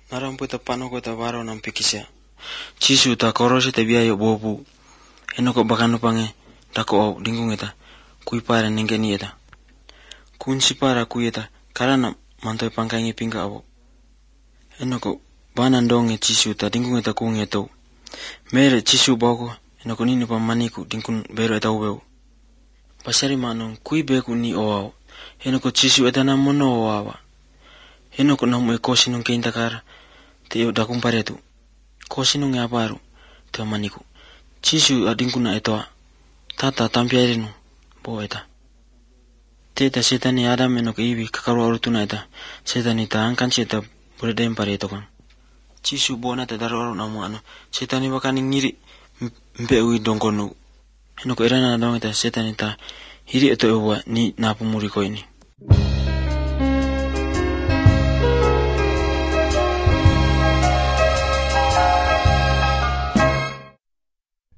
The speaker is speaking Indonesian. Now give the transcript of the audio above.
narampu ta pano ko ta waro nam pikisya. Chisu ta korosi ta biayo bobu. Enoko bakano pange dako au dingung eta. Kui para ningeni eta. Kunsi para kui eta karana mantoy pangkangi pingka abo. Enoko banan donge chisu ta dingung eta kungi eto. Mere chisu boko enoko nini pa maniku dingkun bero eta ubeu. Pasari manong kui beku ni oao. Enoko chisu eta namono oawa. Enoko namu ekosi nung keintakara. Teo dakung paretu. Kosi nung aparu. Teo maniku. Chisu adingkuna etoa. Tata tampiarinu. Bo eta. Teta setani Adam enoko iwi kakaru arutuna eta. Setani ta angkansi eta buredem pareto kan. Chisu bona ta daru namu ano. Setani wakani ngiri. Mpe ui dongkonu. Enoko erana dong eta setani ta hiri eto ewa ni napumuri ko ini.